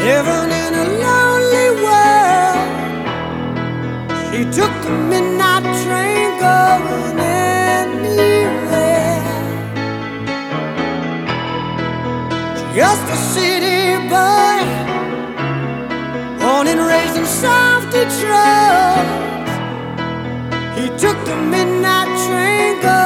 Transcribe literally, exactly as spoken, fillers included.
living in a lonely world. She took the midnight train going anywhere. Just a city boy, born and raised in South Detroit. He took the midnight train going